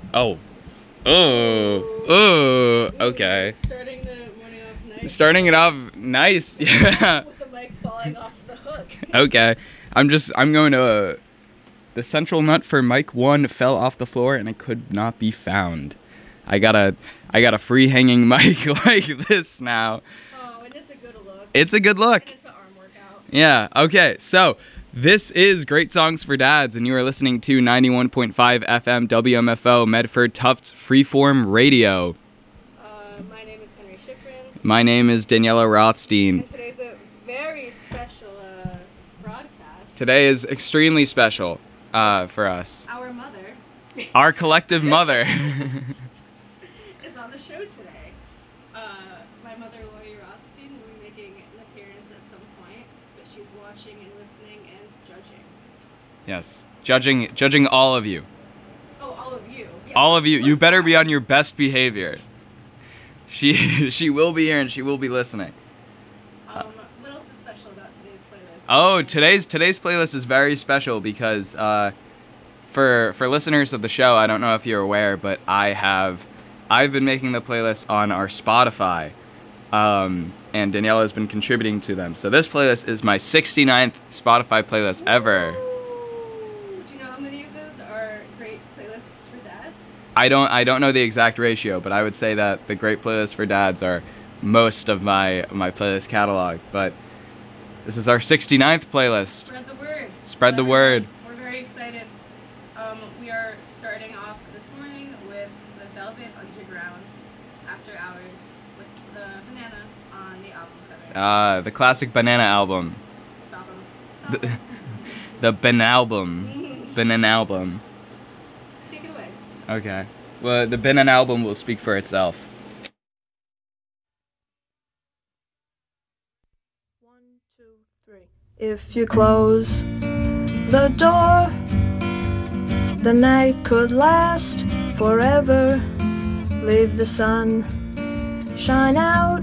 Oh. Oh. Oh. Okay. Starting the morning off nice. Starting it off nice. Yeah. With the mic falling off the hook. Okay. I'm going to. The central nut for mic 1 fell off the floor and it could not be found. I got a free hanging mic like this now. Oh, and it's a good look. It's a good look. And it's an arm workout. Yeah. Okay. So this is Great Songs for Dads, and you are listening to 91.5 FM WMFO Medford Tufts Freeform Radio. My name is Henry Schifrin. My name is Daniela Rothstein. And today's a very special broadcast. Today is extremely special for us. Our mother Our collective mother. is on the show today. My mother, Lori Rothstein, will be making an appearance at some point, but she's watching and listening and judging. Yes. Judging all of you. Oh, all of you. Yeah, All of you. we're You better be fine. on your best behavior. She will be here and she will be listening. What else is special about today's playlist? Oh, today's playlist is very special because for listeners of the show, I don't know if you're aware, but I've been making the playlist on our Spotify, and Daniela has been contributing to them. So this playlist is my 69th Spotify playlist ever. Ooh, do you know how many of those are great playlists for dads? I don't know the exact ratio, but I would say that the great playlists for dads are most of my playlist catalog. But this is our 69th playlist. Spread the word. Spread the word. We're very excited. We are starting off this morning with the Velvet Underground After Hours with the banana on the album cover. The classic Banana album. Album. The Banalbum. Banana album. Take it away. Okay. Well, the Banana album will speak for itself. 1, 2, 3. If you close the door, the night could last forever. Leave the sun shine out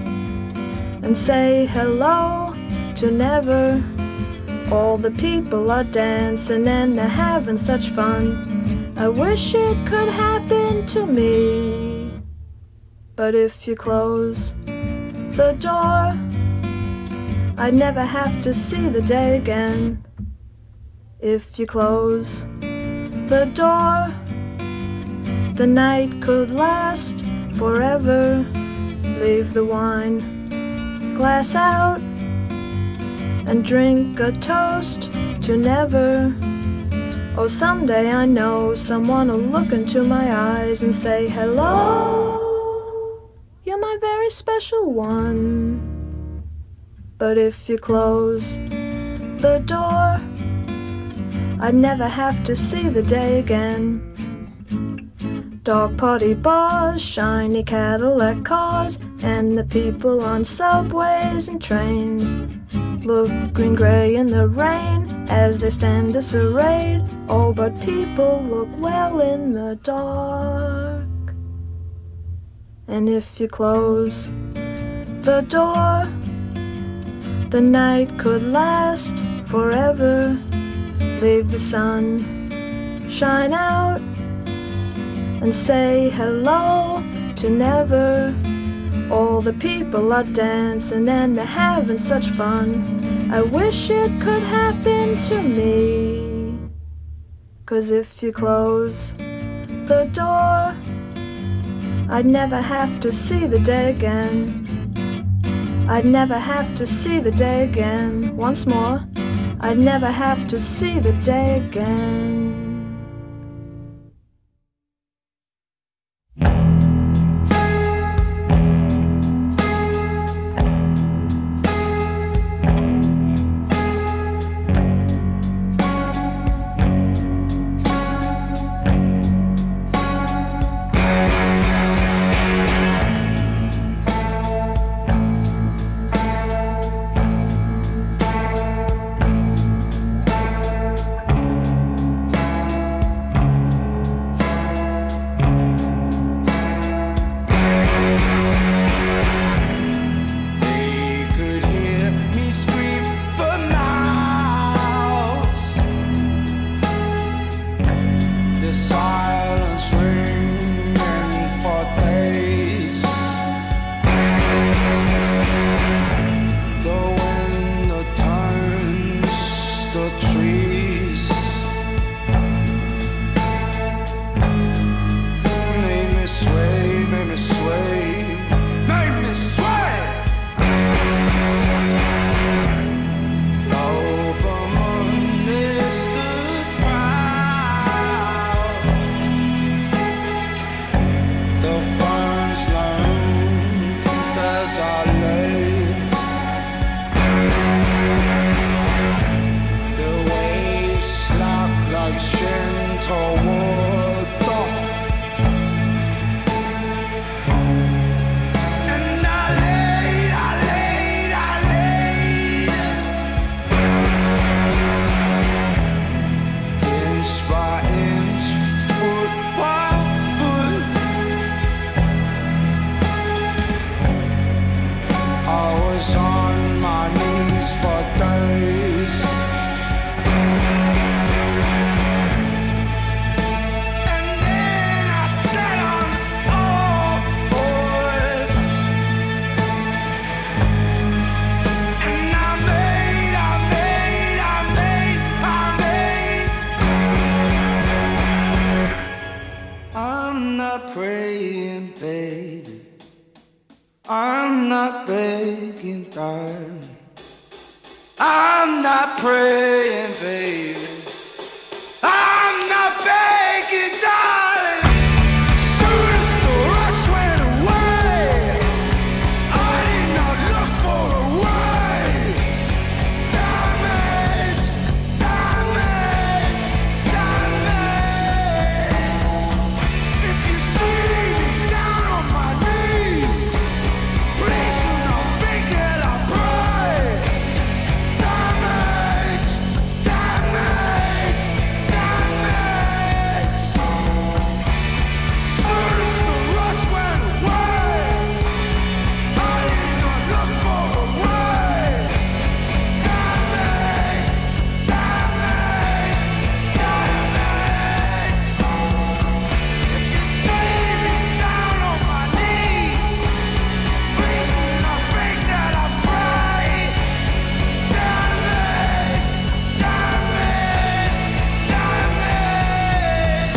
and say hello to never. All the people are dancing and they're having such fun. I wish it could happen to me. But if you close the door, I'd never have to see the day again. If you close the door, the night could last forever. Leave the wine glass out and drink a toast to never. Oh, someday I know someone will look into my eyes and say, hello, you're my very special one. But if you close the door, I'd never have to see the day again. Dog party bars, shiny Cadillac cars, and the people on subways and trains look green-gray in the rain as they stand disarrayed. Oh, but people look well in the dark. And if you close the door, the night could last forever. Leave the sun shine out and say hello to never. All the people are dancing and they're having such fun. I wish it could happen to me. 'Cause if you close the door, I'd never have to see the day again. I'd never have to see the day again. Once more, I'd never have to see the day again. I'm not begging, darling. I'm not praying, baby. I'm not begging, darling. Soon as the rush went away, I did not look for a way. Damage, damage, damage. If you see me down on my knees, please do not think that I pray. Damage, damage, damage. Soon as the rush went away, I did not look for a way. Damage, damage, damage. If you see me down on my knees, please do not think that I pray. Damage, damage, damage.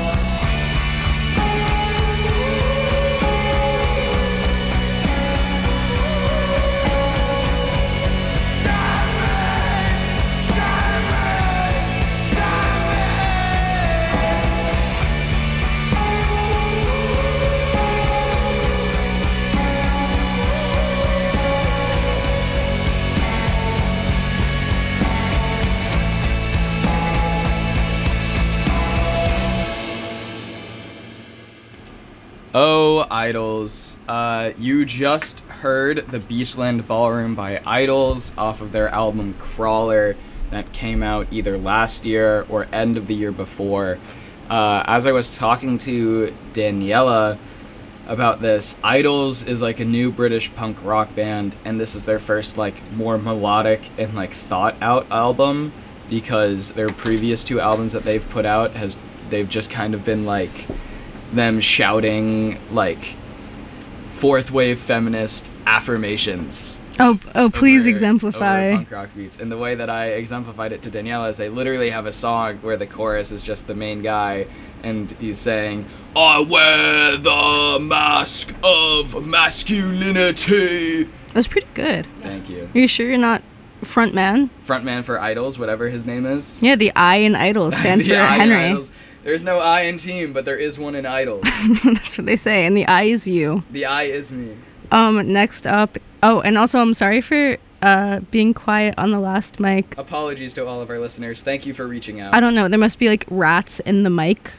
Oh, Idols. You just heard The Beachland Ballroom by Idols off of their album Crawler that came out either last year or end of the year before. As I was talking to Daniela about this, Idols is like a new British punk rock band, and this is their first like more melodic and like thought out album, because their previous two albums that they've put out they've just kind of been like them shouting like fourth wave feminist affirmations. Please over exemplify. punk rock beats. And the way that I exemplified it to Daniela is they literally have a song where the chorus is just the main guy and he's saying, "I wear the mask of masculinity." That's pretty good. Thank you. Are you sure you're not frontman? Frontman for Idols, whatever his name is. Yeah, the I in Idols stands The for I in Henry. Idols. There's no I in team, but there is one in Idols. That's what they say, and the I is you. The I is me. Next up. Oh, and also I'm sorry for being quiet on the last mic. Apologies to all of our listeners. Thank you for reaching out. I don't know. There must be like rats in the mic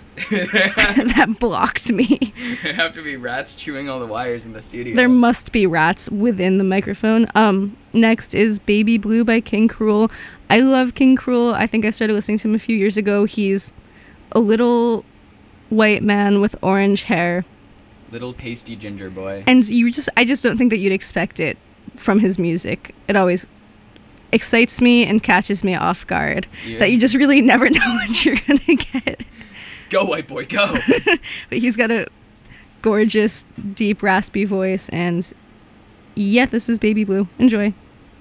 that blocked me. There have to be rats chewing all the wires in the studio. There must be rats within the microphone. Next is Baby Blue by King Cruel. I love King Cruel. I think I started listening to him a few years ago. He's a little white man with orange hair. Little pasty ginger boy. And I just don't think that you'd expect it from his music. It always excites me and catches me off guard. Yeah. That you just really never know what you're gonna get. Go, white boy, go! But he's got a gorgeous, deep, raspy voice, and yeah, this is Baby Blue. Enjoy.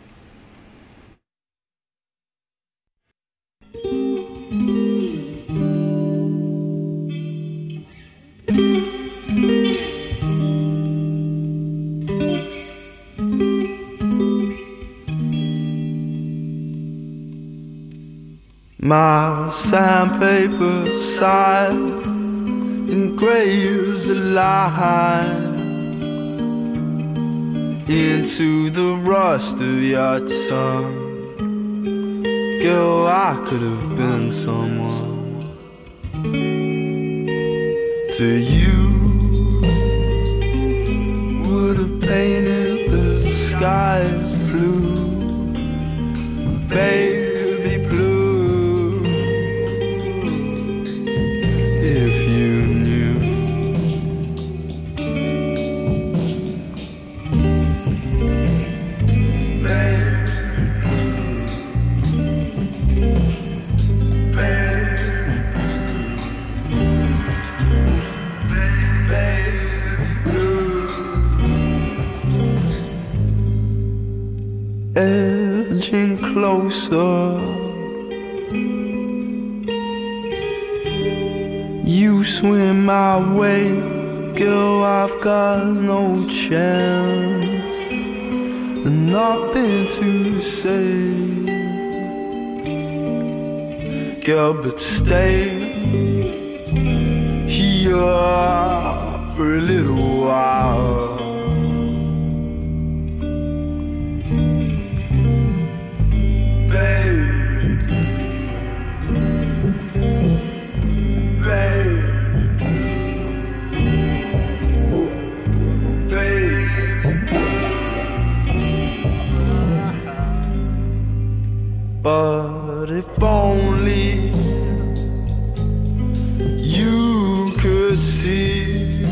My sandpaper side engraves a line into the rust of your tongue. Girl, I could have been someone to you. Would have painted the skies blue, baby blue. If you knew, edging closer, you swim my way, girl, I've got no chance. and nothing to say. Girl, but stay here for a little while. But if only you could see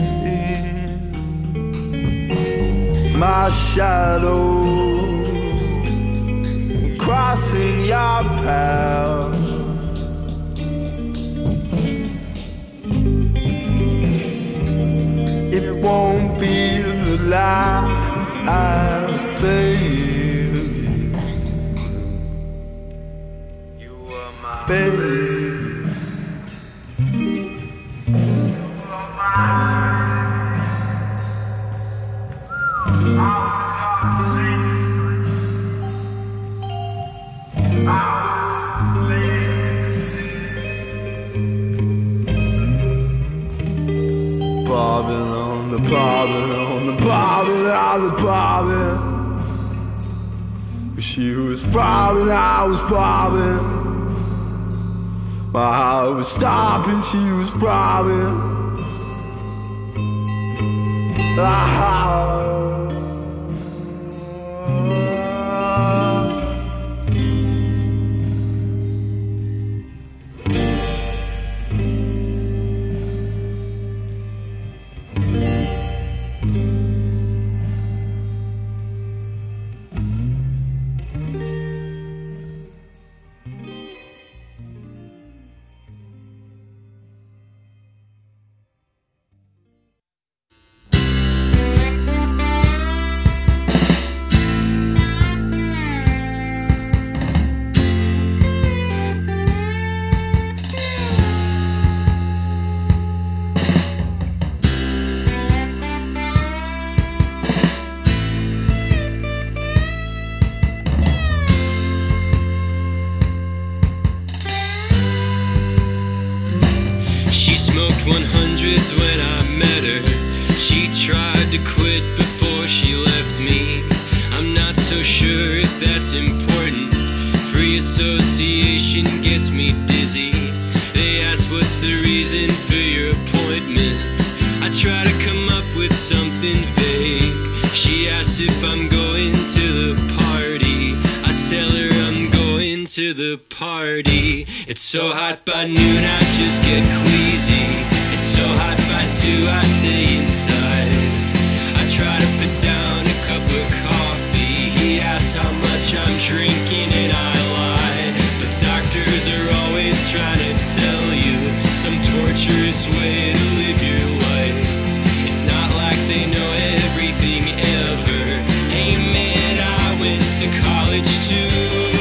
my shadow crossing your path. It won't be the last, baby. Baby, bobbing on the bobbing on the bobbing on the bobbing. She was bobbing, I was bobbing. My heart was stopping, she was throbbing. She smoked 100s when I met her. She tried to quit before she left me. I'm not so sure if that's important. Free association gets me dizzy. They ask what's the reason for your appointment. I try to come up with something vague. She asks if I'm going to the party. I tell her I'm going to the party. It's so hot by noon I just get queasy. It's so hot by 2 I stay inside. I try to put down a cup of coffee. He asks how much I'm drinking and I lie. But doctors are always trying to tell you some torturous way to live your life. It's not like they know everything ever. Hey man, I went to college too.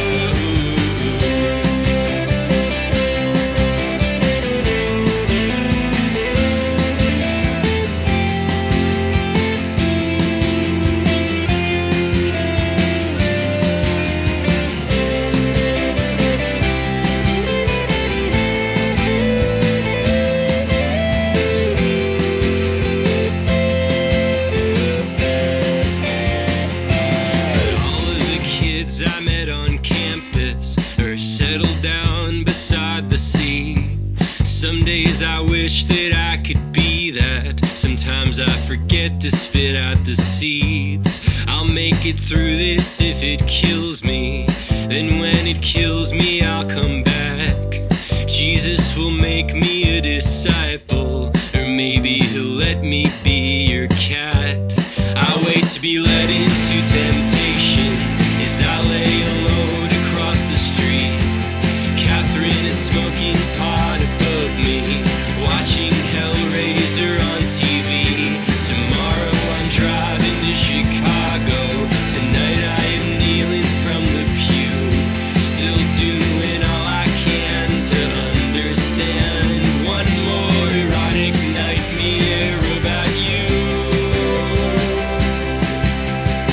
I met on campus or settled down beside the sea. Some days I wish that I could be that. Sometimes I forget to spit out the seeds. I'll make it through this if it kills me. Then when it kills me, I'll come back. Jesus will make me a disciple, or maybe he'll let me be your cat. I wait to be led into temptation as I lay alone across the street. Catherine is smoking pot above me, watching Hellraiser on TV. Tomorrow I'm driving to Chicago. Tonight I am kneeling from the pew, still doing all I can to understand one more erotic nightmare about you.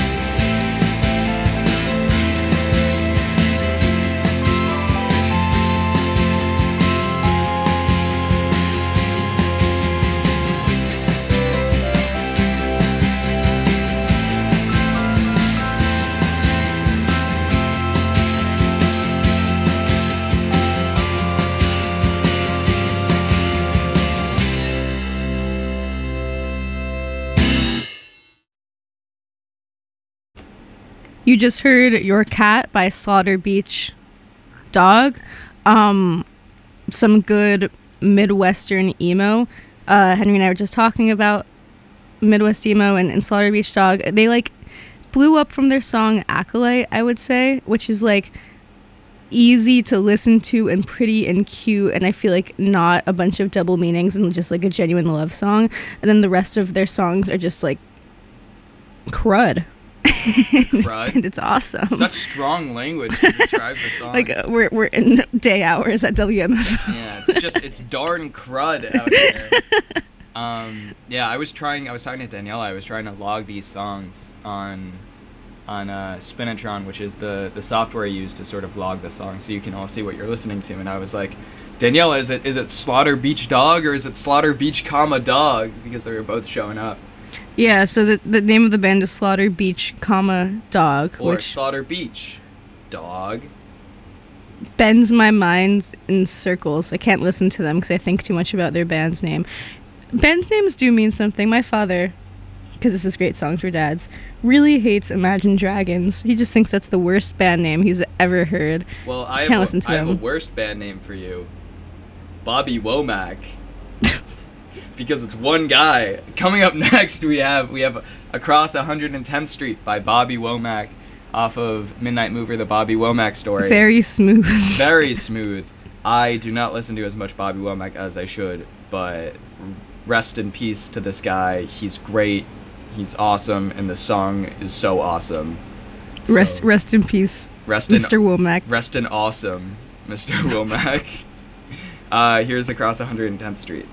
You just heard Your Cat by Slaughter Beach Dog. Some good Midwestern emo. Henry and I were just talking about Midwest emo and Slaughter Beach Dog. They like blew up from their song Acolyte, I would say, which is like easy to listen to and pretty and cute, and I feel like not a bunch of double meanings and just like a genuine love song. And then the rest of their songs are just like crud. And it's awesome. Such strong language to describe the songs. Like we're in day hours at WMFO. Yeah, it's darn crud out there. Yeah, I was talking to Daniela. I was trying to log these songs on Spinitron, which is the software I use to sort of log the songs so you can all see what you're listening to. And I was like, Daniela, is it Slaughter Beach Dog or is it Slaughter Beach, Dog? Because they were both showing up. Yeah, so the name of the band is Slaughter Beach, Dog. Or which Slaughter Beach Dog. bends my mind in circles. I can't listen to them because I think too much about their band's name. Band's names do mean something. My father, because this is Great Songs for Dads, really hates Imagine Dragons. He just thinks that's the worst band name he's ever heard. Well, I can't listen to have a them. worst band name for you. Bobby Womack. Because it's one guy. Coming up next, we have Across 110th Street by Bobby Womack off of Midnight Mover, the Bobby Womack story. Very smooth. Very smooth. I do not listen to as much Bobby Womack as I should, but rest in peace to this guy. He's great. He's awesome, and the song is so awesome. Rest in peace, Mr. Womack. Rest in awesome, Mr. Womack. Here's Across 110th Street.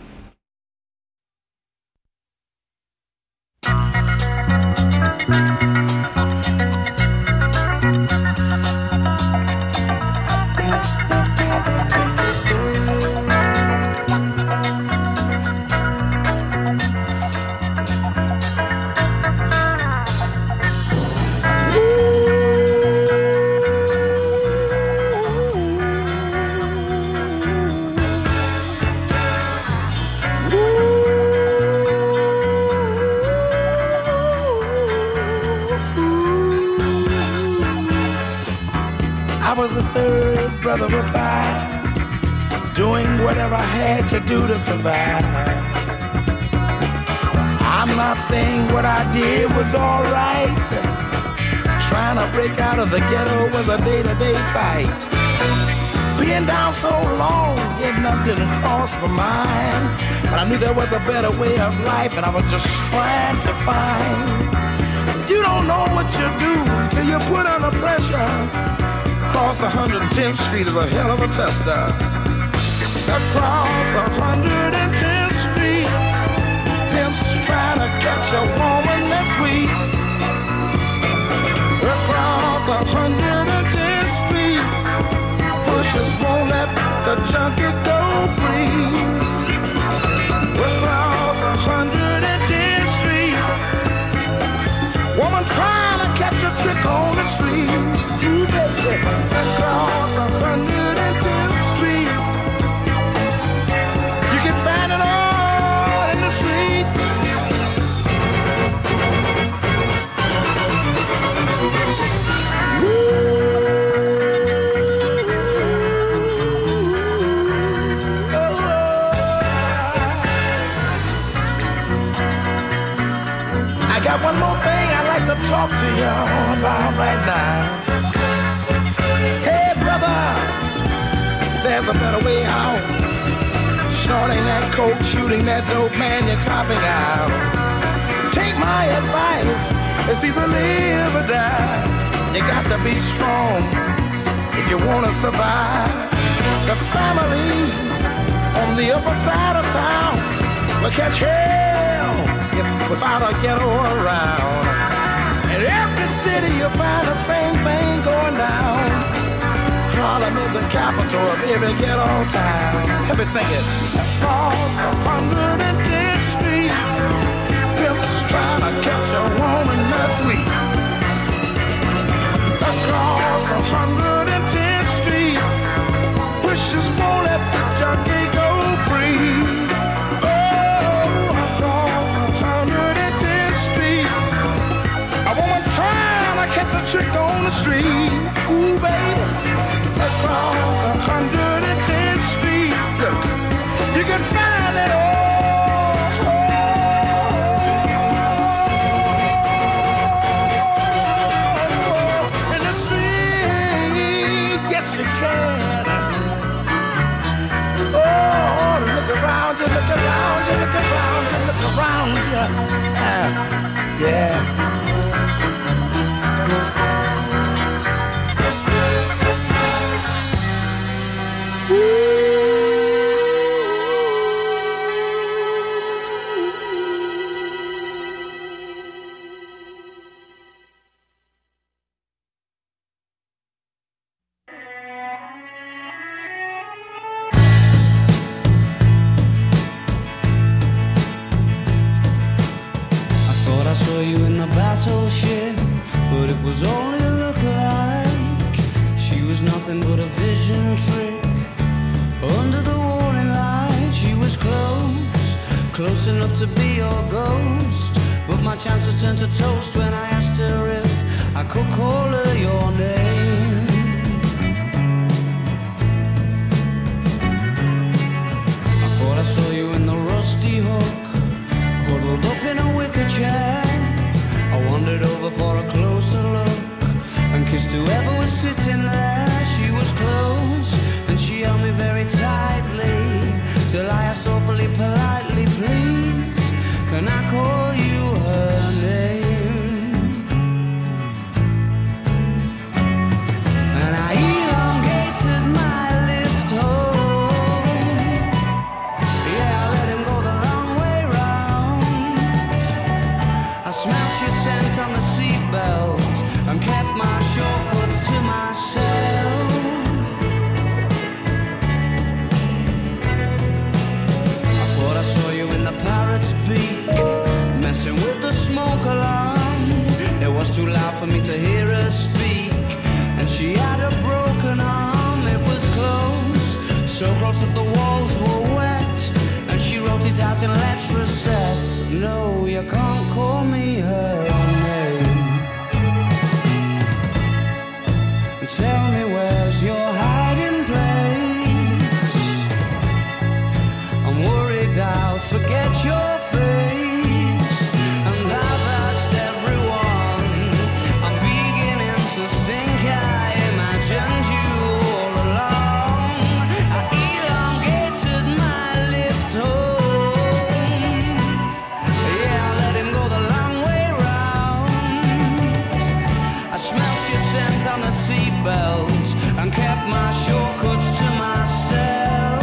I was the third brother of five, doing whatever I had to do to survive. I'm not saying what I did was alright. Trying to break out of the ghetto was a day-to-day fight. Being down so long, getting up didn't cross my mind. But I knew there was a better way of life, and I was just trying to find. You don't know what you do till you put under pressure. Across 110th Street is a hell of a tester. Across 110th Street, pimps trying to catch a woman that's weak. Across 110th Street, pushers won't let the junkie go free. Across 110th Street, woman trying to catch a trick on the street. Ooh, baby. Across 110th Street, you can find it all in the street. I got one more thing I'd like to talk to y'all about right now. Hey brother, there's a better way out. Snorting that coke, shooting that dope, man, you're copping out. Take my advice, it's either live or die. You got to be strong if you want to survive. The family on the upper side of town will catch hell without a ghetto around. In every city you'll find the same thing going down. Harlem is the capital of every ghetto town. Let me sing it. Across 110th Street, pimps trying to catch a woman that's weak. Across 110th Street, wishes won't let the junkie go free. Oh, across 110th Street, a woman trying to catch a the street. Ooh, baby, across 110th Street. Look, you can find it all. In the street, yes you can. Oh, look around you, look around you, look around you, look around you. Yeah. I saw you in the battleship, but it was only a look-alike. She was nothing but a vision trick. Under the warning light, she was close, close enough to be your ghost. But my chances turned to toast when I asked her if I could call her your name. I thought I saw you in the rusty hook, huddled up in a wicker chair. I wandered over for a closer look and kissed whoever was sitting there. She was close and she held me very tightly till I asked awfully politely, please, can I call you her name? And I elongated my lift home. Yeah, I let him go the long way round. I smelt your scent on the seatbelt and kept my shortcuts to myself. I thought I saw you in the parrot's beak, messing with the smoke alarm. It was too loud for me to hear her speak, and she had a broken arm. It was close, so close that the walls were wet, and she wrote it out in letter sets. No, you can't call me her name. Tell me where's your hiding place. I'm worried I'll forget your face, and I've asked everyone. I'm beginning to think I imagined you all along. I elongated my lift home. Yeah, I let him go the long way round. I smelt your scent on the seatbelt and kept my shortcuts to myself.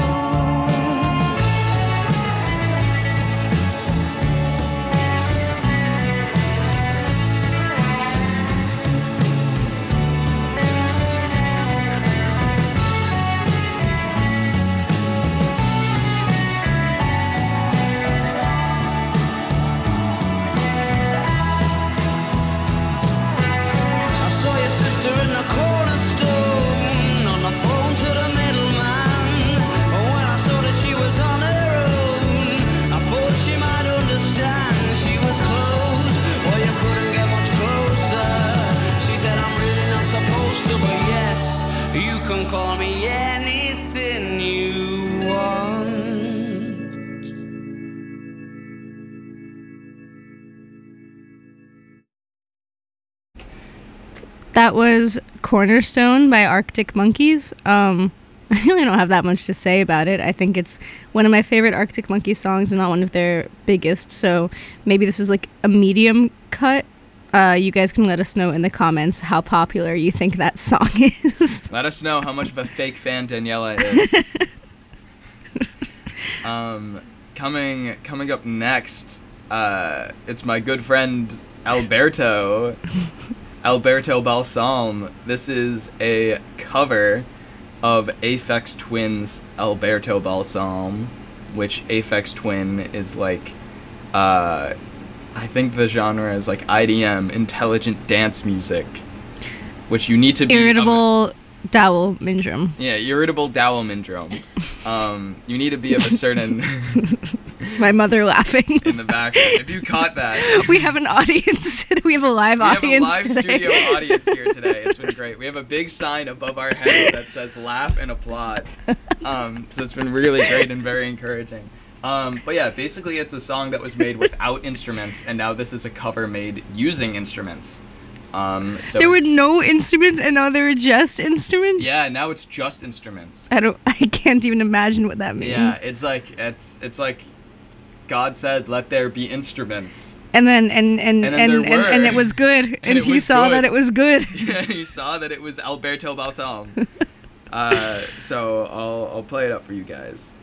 I saw your sister in the cornerstone, on the phone to the middleman. When I saw that she was on her own, I thought she might understand. She was close, well you couldn't get much closer. She said I'm really not supposed to, but yes, you can call me anything you want. That was Cornerstone by Arctic Monkeys. I really don't have that much to say about it. I think it's one of my favorite Arctic Monkeys songs and not one of their biggest, so maybe this is like a medium cut. You guys can let us know in the comments how popular you think that song is. Let us know how much of a fake fan Daniela is. Coming up next, it's my good friend Alberto Balsam. This is a cover of Aphex Twin's Alberto Balsam, which Aphex Twin is like, I think the genre is like IDM, intelligent dance music, which you need to be Irritable Dowel Mindrum. Yeah, irritable dowel syndrome. You need to be of a certain It's my mother laughing. in the background. If you caught that, We have an audience. We have a live we have a audience live today. studio audience here today. It's been great. We have a big sign above our heads that says "laugh and applaud." So it's been really great and very encouraging. But yeah, basically it's a song that was made without instruments, and now this is a cover made using instruments. So There were it's- no instruments, and now there were just instruments. Yeah, now it's just instruments. I can't even imagine what that means. Yeah, it's like God said, "Let there be instruments." And then then there were. and it was good, and it he was saw good. that it was good. You saw that it was Alberto Balsam. So I'll play it up for you guys.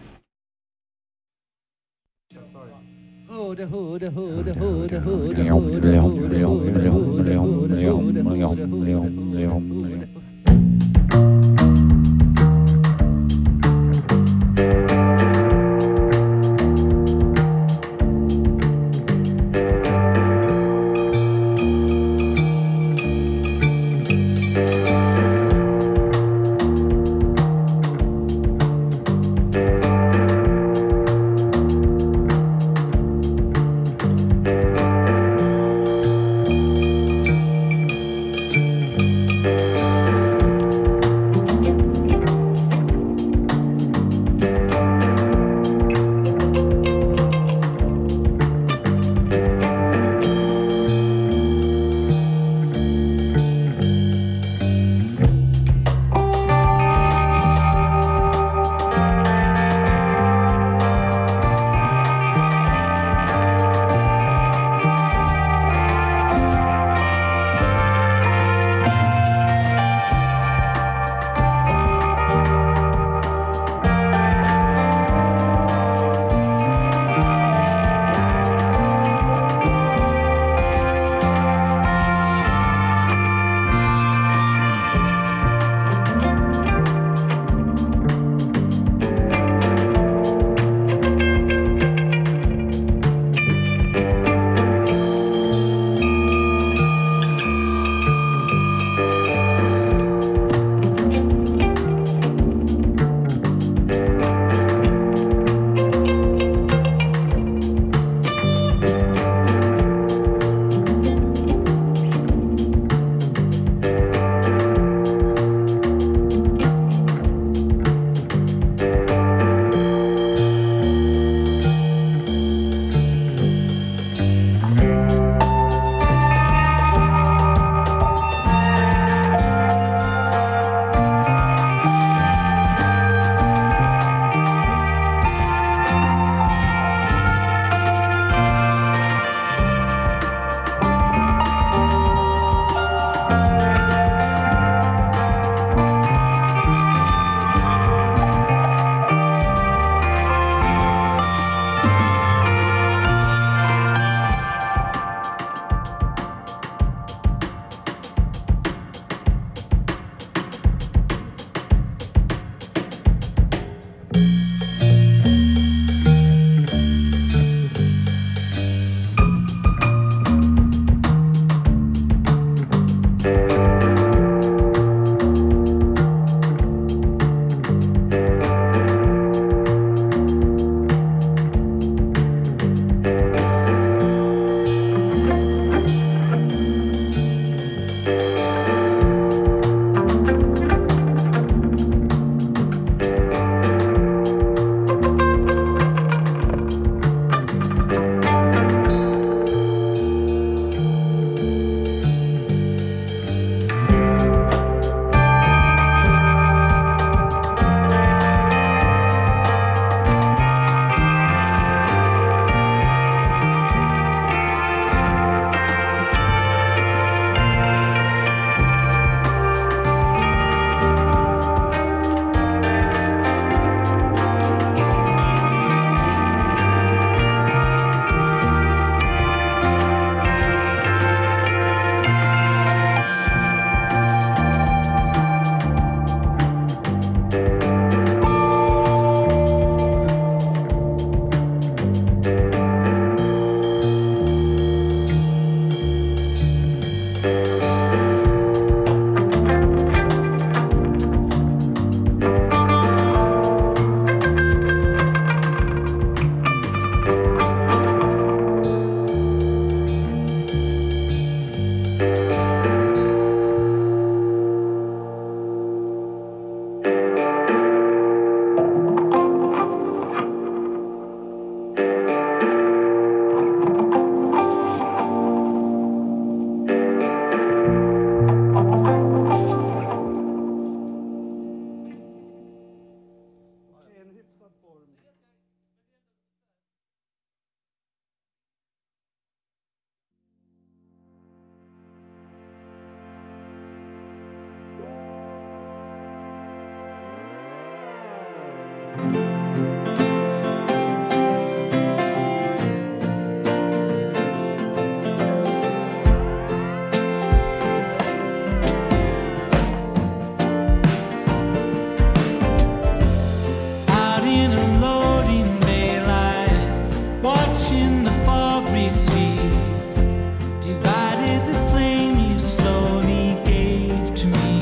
Out in a loading daylight, watching the fog recede, divided the flame you slowly gave to me.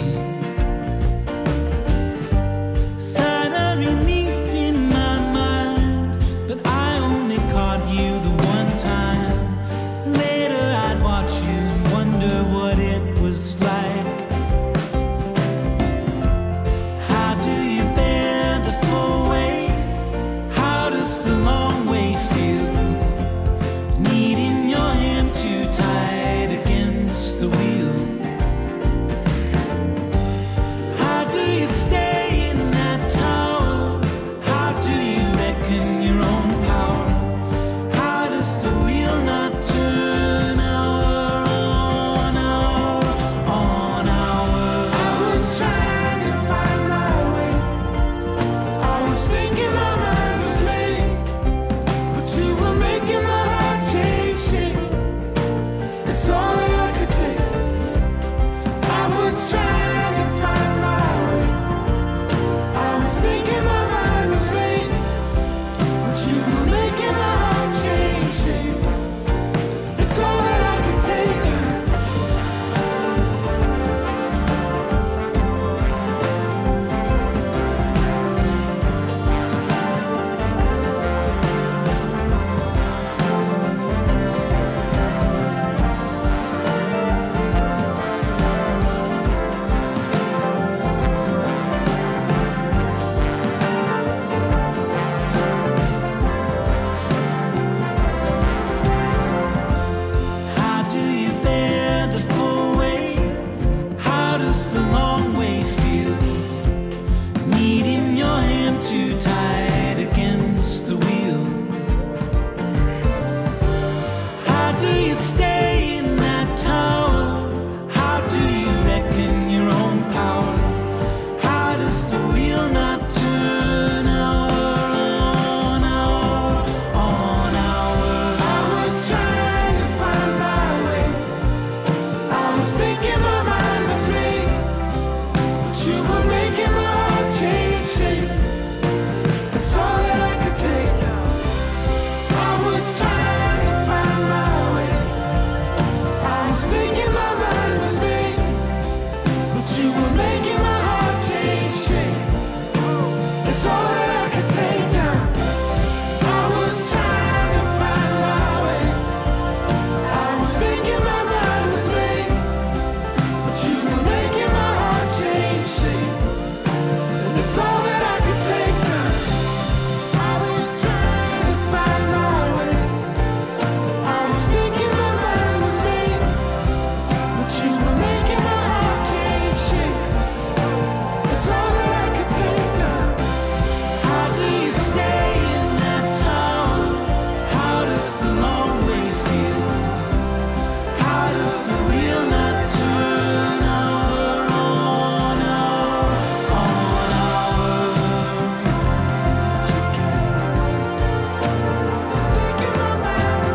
Sighed a relief in my mind, but I only caught you the one time. Later I'd watch you and wonder what it was like. How do you bear the full weight? How does the long way feel? Needing your hand too tight against the wheel. How do you stay in that tower? How do you reckon your own power? How does the wheel not turn hour on hour on hour? I was trying to find my way. I was thinking my mind was made, but you were making my heart change shape. It's all that I could take. I was trying to find my way. I was thinking my mind was made, but you were making my heart change shape. It's all that I could take. How do you bear the full weight? How does the long way feel? Needing your hand too tight against the wheel. How do you stay in that tower? How do you reckon your own power? How does the wheel not turn hour on hour on hour? I was trying to find my way. I was thinking my mind was made, but you were making my heart change shape. It's all that I could take. I was trying to find my way. I was thinking my mind was made, but you were making my heart change shape. It's all that I could take now. I was trying to find my way. I was thinking my mind was made, but you were making my heart change shape. It's all that I could take now. I was trying to find my way. I was thinking my mind was made, but you were making my heart change shape. It's all that I could take now. How do you stay in that tower? How does the long way feel? How does the wheel not turn hour on hour on hour? I was taking my mind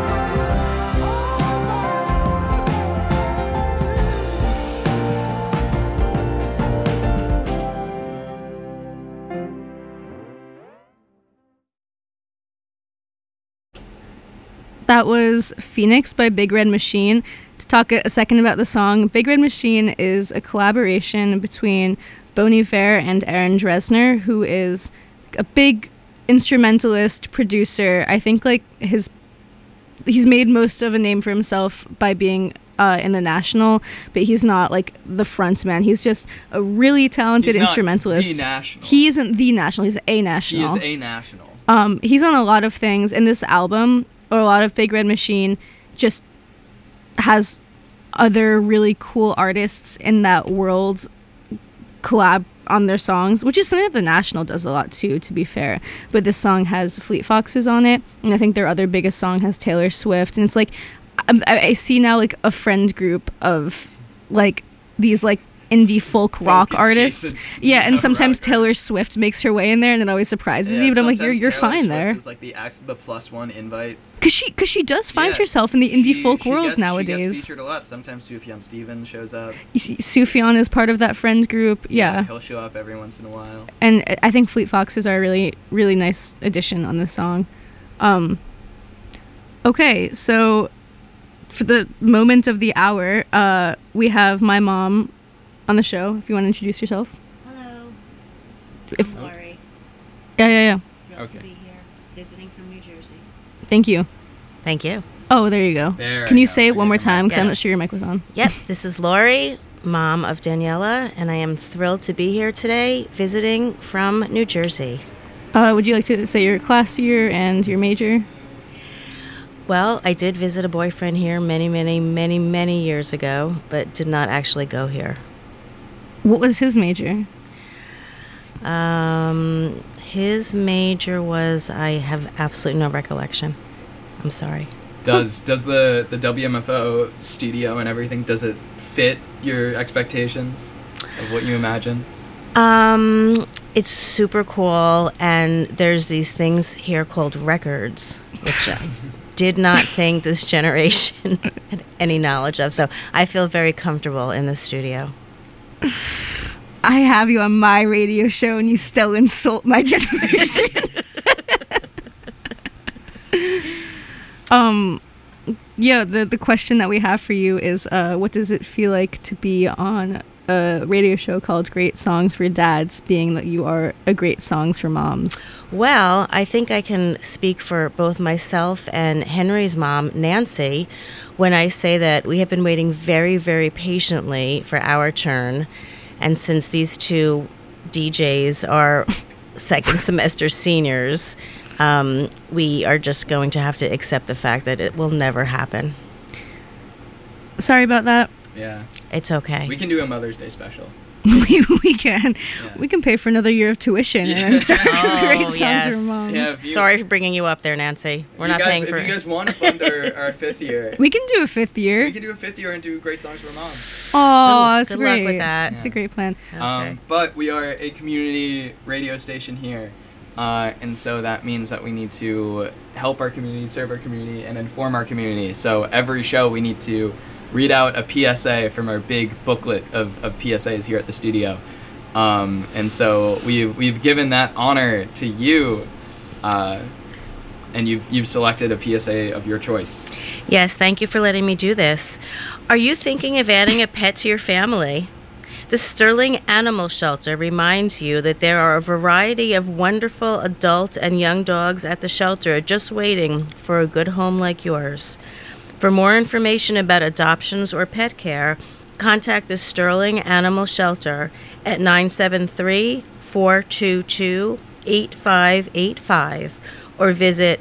That was Phoenix by Big Red Machine. To talk a second about the song, Big Red Machine is a collaboration between Bon Iver and Aaron Dresner, who is a big instrumentalist, producer. I think like he's made most of a name for himself by being in the National, but he's not like the front man. He's just a really talented instrumentalist. He's not the National. He isn't the National. He's a National. He is a National. He's on a lot of things, and this album, or a lot of Big Red Machine, just has other really cool artists in that world collab on their songs, which is something that the National does a lot too, to be fair. But this song has Fleet Foxes on it, and I think their other biggest song has Taylor Swift, and it's like I see now like a friend group of like these like indie folk rock and artists. Jason Yeah, and Mraz sometimes rock Taylor artists. Swift makes her way in there, and it always surprises me. But I'm like, sometimes you're Taylor fine Swift there. Is like the +1 invite. Cause she does find Yeah. herself in the indie She- folk she world gets- She nowadays. gets featured a lot. Sometimes Sufjan Stevens shows up. Sufjan is part of that friend group. Yeah. He'll show up every once in a while. And I think Fleet Foxes are a really, really nice addition on this song. Okay, so for the moment of the hour, we have my mom on the show. If you want to introduce yourself. Hello. If- I'm Lori. Yeah. Thrilled Okay. to be here, visiting from New Jersey. Thank you. Thank you. Oh, there you go. There Can I you go. say it I one got more the time? mic. Because I'm Yes. not sure your mic was on. Yep, this is Lori, mom of Daniela, and I am thrilled to be here today, visiting from New Jersey. Would you like to say your class year and your major? Well, I did visit a boyfriend here many years ago, but did not actually go here. What was his major? His major was, I have absolutely no recollection. I'm sorry. Does the WMFO studio and everything, does it fit your expectations of what you imagine? It's super cool, and there's these things here called records, which I did not think this generation had any knowledge of. So I feel very comfortable in the studio. I have you on my radio show and you still insult my generation. Yeah, the question that we have for you is what does it feel like to be on a radio show called Great Songs for Dads, being that you are a Great Songs for Moms? Well, I think I can speak for both myself and Henry's mom, Nancy, when I say that we have been waiting very, very patiently for our turn. And since these two DJs are second semester seniors, we are just going to have to accept the fact that it will never happen. Sorry about that. Yeah. It's okay. We can do a Mother's Day special. we can Yeah. we can pay for another year of tuition and then start Great Songs yes. for Moms. Yeah, if you- Sorry for bringing you up there, Nancy. We're you not guys, paying for If you guys want to fund our 5th year, We can do a 5th year. we can do a 5th year and do Great Songs for Moms. Oh, that's Good great. luck with that. That's a great plan. Okay. But we are a community radio station here. And so that means that we need to help our community, serve our community, and inform our community. So every show we need to read out a PSA from our big booklet of PSAs here at the studio. And so we've given that honor to you, and you've selected a PSA of your choice. Yes, thank you for letting me do this. Are you thinking of adding a pet to your family? The Sterling Animal Shelter reminds you that there are a variety of wonderful adult and young dogs at the shelter just waiting for a good home like yours. For more information about adoptions or pet care, contact the Sterling Animal Shelter at 973-422-8585 or visit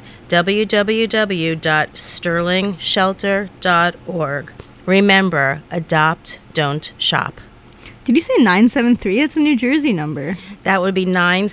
www.sterlingshelter.org. Remember, adopt, don't shop. Did you say 973? It's a New Jersey number. That would be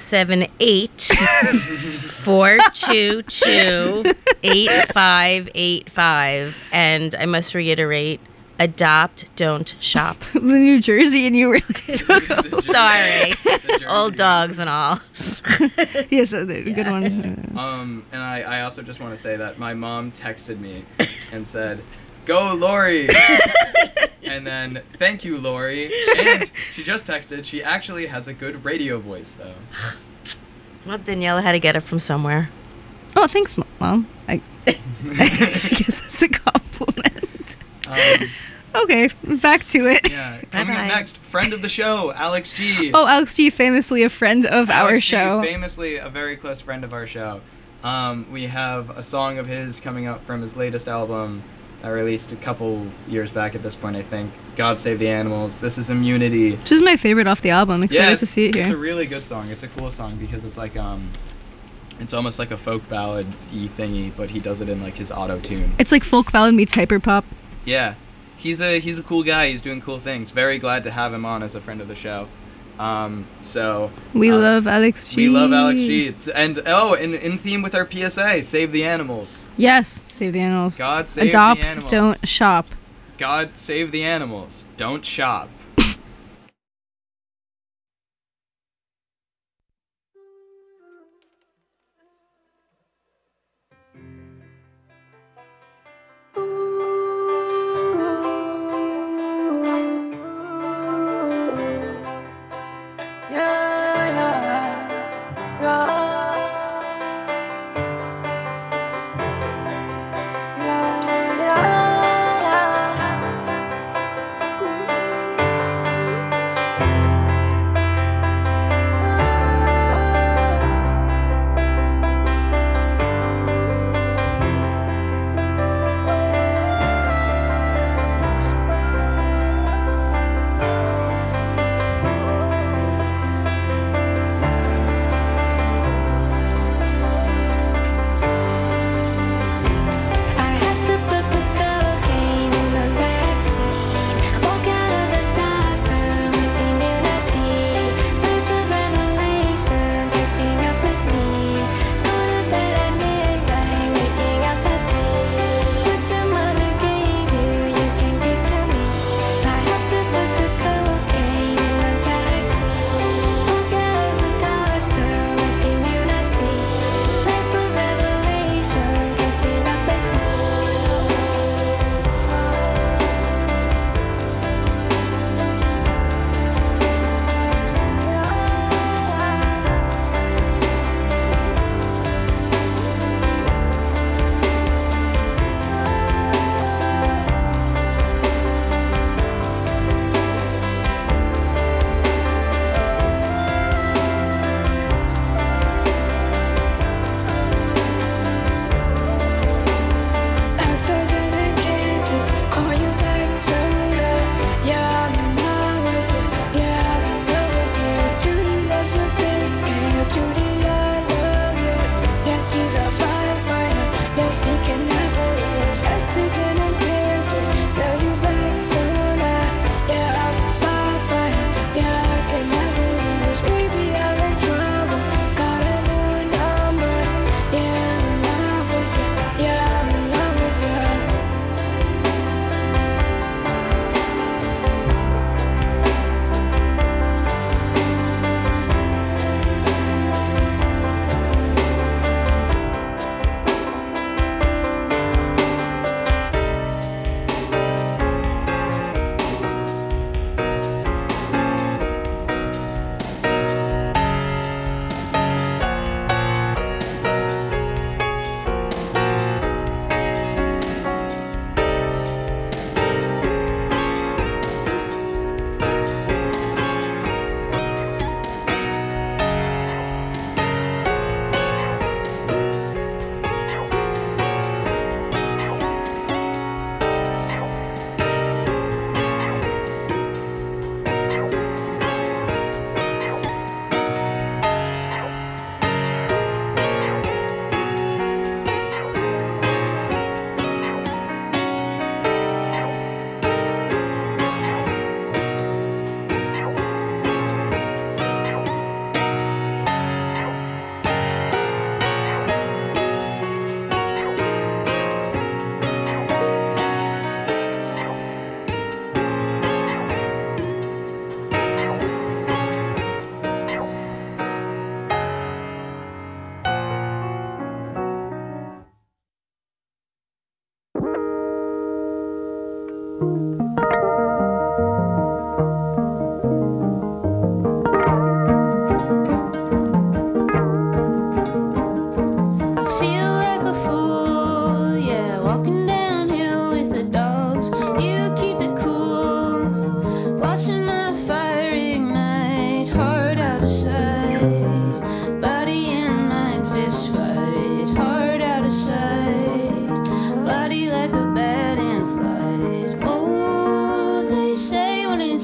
978-422-8585. And I must reiterate, adopt, don't shop. The New Jersey, and you really took Sorry. Old dogs and all. Yes, a good one. And I also just want to say that my mom texted me and said, "Go, Lori!" And then, "Thank you, Lori." And she just texted, she actually has a good radio voice, though. Well, Daniela had to get it from somewhere. Oh, thanks, Mom. I guess that's a compliment. Okay, back to it. Yeah, coming up Bye-bye. next, friend of the show, Alex G. Oh, Alex G, famously a friend of our Alex G, show. famously a very close friend of our show. We have a song of his coming up from his latest album, released a couple years back at this point, I think. God Save the Animals. This is Immunity. This is my favorite off the album. Excited to see it It's a here. really good song. It's a cool song because it's like it's almost like a folk ballad-y thingy, but he does it in like his auto-tune. It's like folk ballad meets hyperpop. Yeah. He's a cool guy. He's doing cool things. Very glad to have him on as a friend of the show. We love Alex G. We love Alex G. And in theme with our PSA, save the animals. Yes, save the animals. God save Adopt, the animals. don't shop. God save the animals. Don't shop.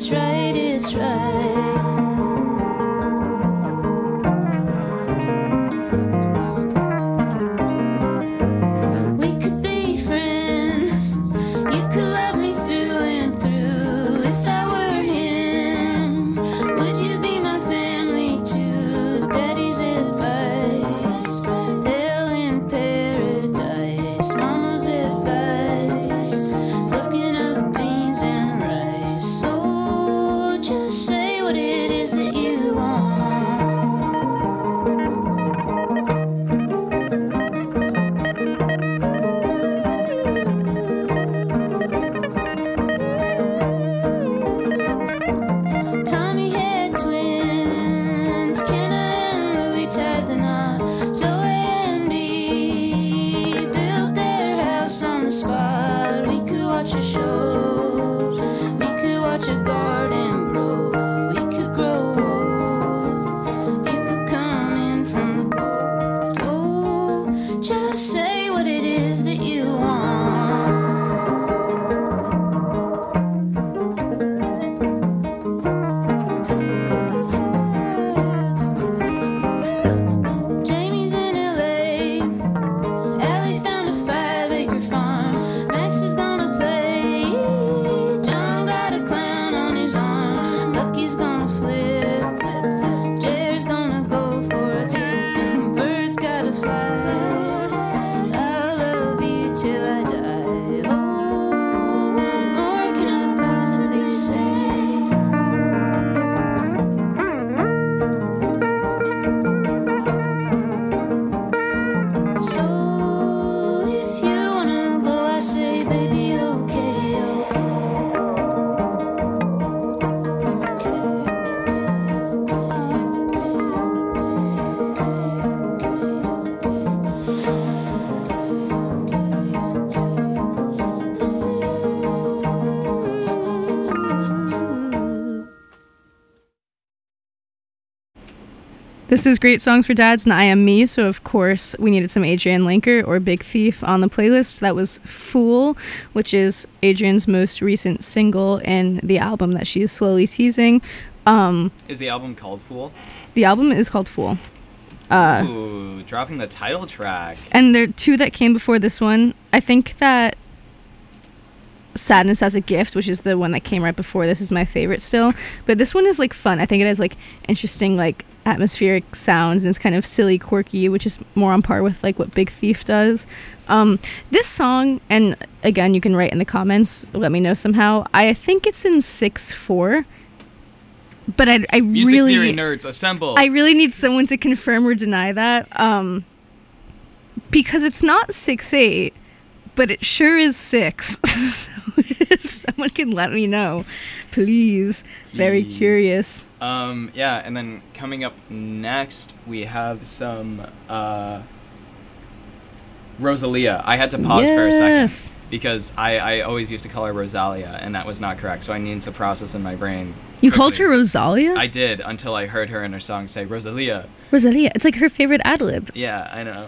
it's right, it's right. We could be friends. You could love me through and through. If I were him, would you be my family too? Daddy's advice, hell in paradise. Mama's advice, looking up beans and rice. So just say what it is that you want. Tommy had twins, Kenna and Louis tied the knot. Zoe and me built their house on the spot. We could watch a show, we could watch a garden grow. We could grow old, you could come in from the cold. Oh, just say what it is that you want. Jamie's in LA. Allie found a 5-acre farm. Max is gonna play. John got a clown on his arm. Lucky's gonna flip, flip, flip. Jared's gonna go for a dip. Bird's gotta fly. I'll love you till I die. Oh, what more can I possibly say? So if you wanna go, I say, baby, okay, This is Great Songs for Dads, and I am me, so of course we needed some Adrienne Lenker or Big Thief on the playlist. That was Fool, which is Adrienne's most recent single and the album that she's slowly teasing. Is the album called Fool? The album is called Fool. Ooh, dropping the title track. And there are two that came before this one. I think that Sadness as a Gift, which is the one that came right before this, is my favorite still. But this one is like fun. I think it has like interesting like atmospheric sounds, and it's kind of silly, quirky, which is more on par with like what Big Thief does. This song, and again, you can write in the comments, let me know somehow. I think it's in 6/4. But I Music really theory nerds assemble. I really need someone to confirm or deny that, because it's not 6/8, but it sure is 6. So if someone can let me know, please. Very curious. Yeah, and then coming up next, we have some Rosalia. I had to pause for a second because I always used to call her Rosalia, and that was not correct. So I needed to process in my brain. You called her Rosalia? I did, until I heard her in her song say Rosalia. Rosalia. It's like her favorite ad-lib. Yeah, I know.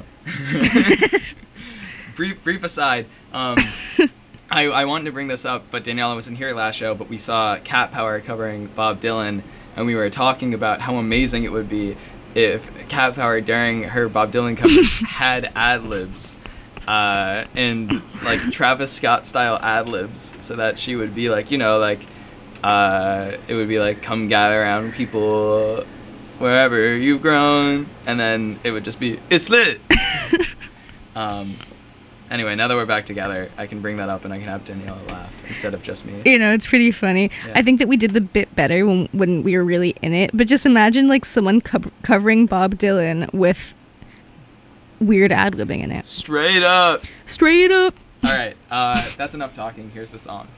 brief aside. I wanted to bring this up, but Daniela wasn't here last show, but we saw Cat Power covering Bob Dylan, and we were talking about how amazing it would be if Cat Power during her Bob Dylan covers had ad-libs. And like Travis Scott style ad-libs, so that she would be like, you know, like it would be like, come gather around people wherever you've grown, and then it would just be, it's lit. Anyway, now that we're back together, I can bring that up and I can have Daniela laugh instead of just me. You know, it's pretty funny. Yeah. I think that we did the bit better when we were really in it, but just imagine like someone covering Bob Dylan with weird ad-libbing in it. Straight up. Straight up. All right, that's enough talking. Here's the song.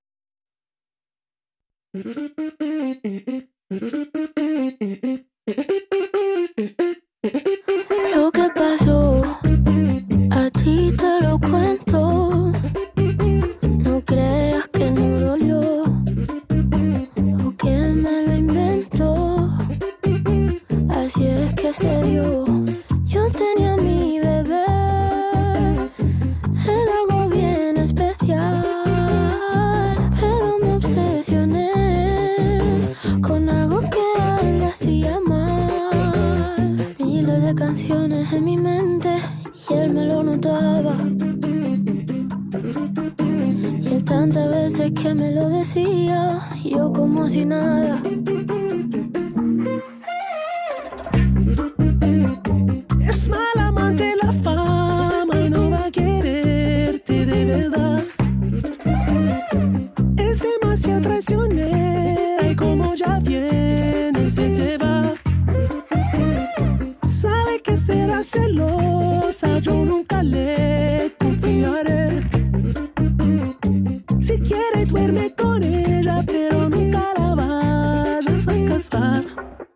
Lo que pasó, a ti te lo cuento. No creas que no dolió o que me lo inventó. Así es que se dio. Yo tenía a mi bebé, era algo bien especial, pero me obsesioné yo como si nada. Es mala amante la fama y no va a quererte de verdad. Es demasiado traicionera y como ya viene se te va. Sabe que será celosa, yo nunca le confiaré. Si quiere duerme con ella, pero nunca la vayas a casar.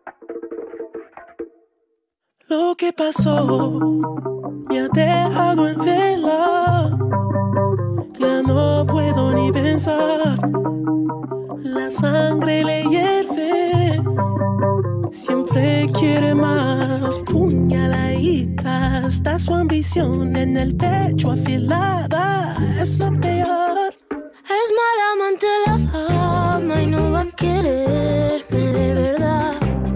Lo que pasó me ha dejado en vela. Ya no puedo ni pensar. La sangre le hierve. Siempre quiere más. Puñaladita. Está su ambición en el pecho afilada. Es lo peor. Es mala amante la fama y no va a quererme de verdad.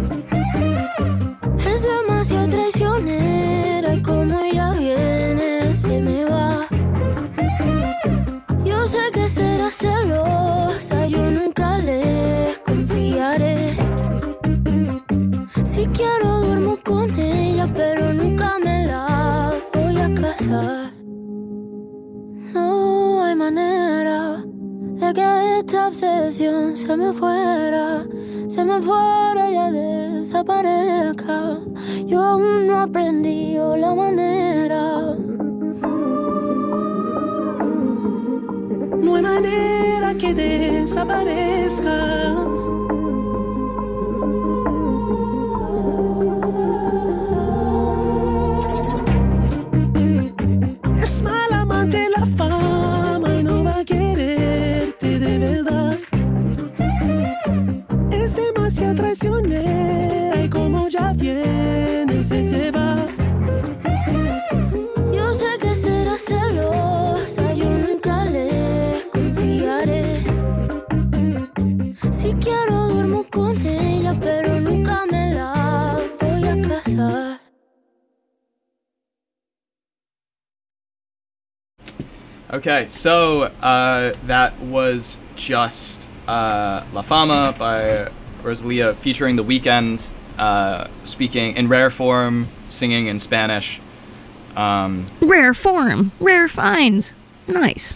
Es demasiado traicionera y como ella viene se me va. Yo sé que será celosa, yo nunca le confiaré. Si quiero duermo con ella, pero nunca me la voy a casar. No hay manera de que esta obsesión se me fuera y ya desaparezca. Yo aún no aprendí la manera. No hay manera que desaparezca. Es mala amante la fama y no va a quererte de verdad. Es demasiado traicionera y como ya viene se te va. Yo sé que será celosa, yo nunca le confiaré. Si quiero duermo con ella, pero nunca me la voy a casar. Okay, so that was just La Fama by Rosalia featuring The Weeknd, speaking in rare form, singing in Spanish. Rare form, rare finds. Nice.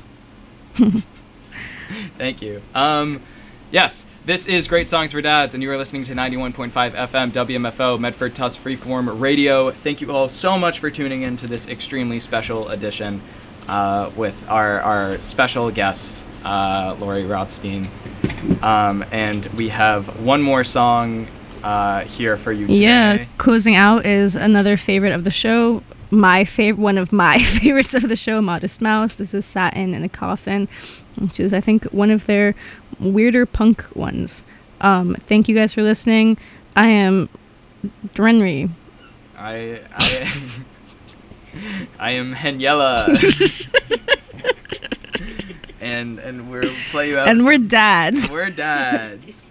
Thank you. Yes, this is Great Songs for Dads, and you are listening to 91.5 FM WMFO, Medford Tuss Freeform Radio. Thank you all so much for tuning in to this extremely special edition with our special guest, Lori Rothstein. And we have one more song here for you today. Yeah, closing out is another favorite of the show. One of my favorites of the show, Modest Mouse. This is Satin in a Coffin, which is, I think, one of their weirder punk ones. Thank you guys for listening. I am Drenry. I am Henriella. and we'll play you out. And we're dads. We're dads.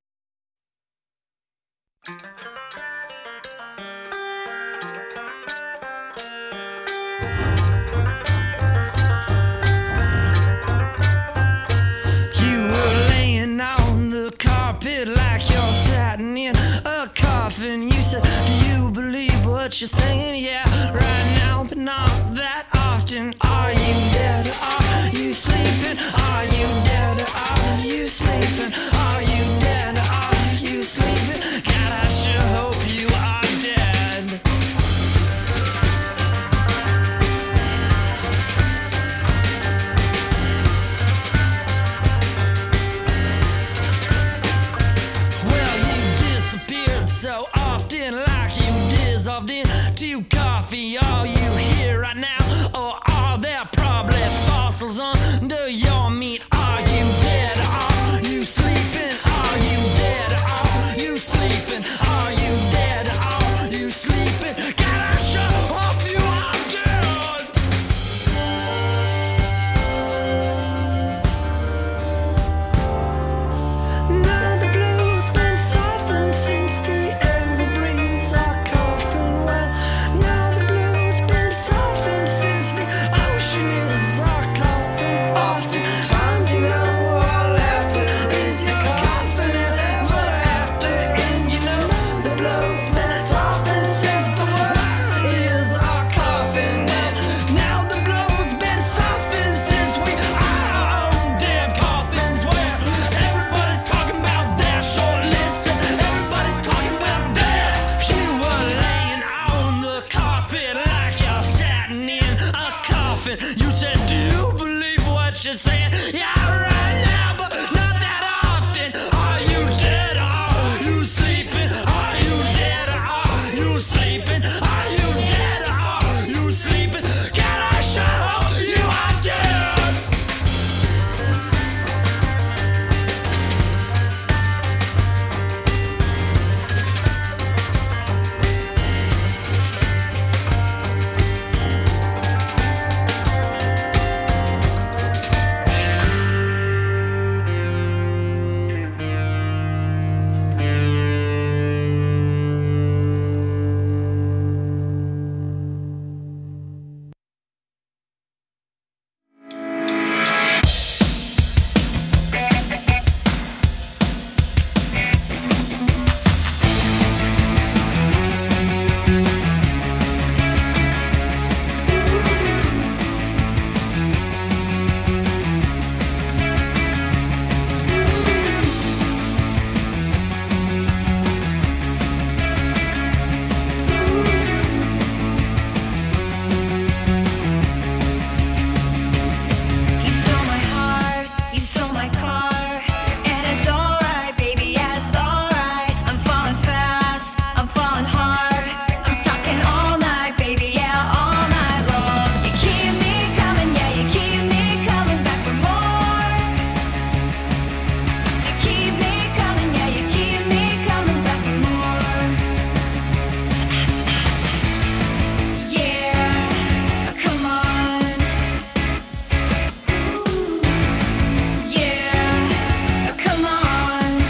Like you're sitting in a coffin. You said, do you believe what you're saying? Yeah, right now, but not that often. Are you dead or are you sleeping? Are you dead or are you sleeping? Are you dead or are you sleeping? God, I sure hope you are dead. So often, like you dissolved into coffee.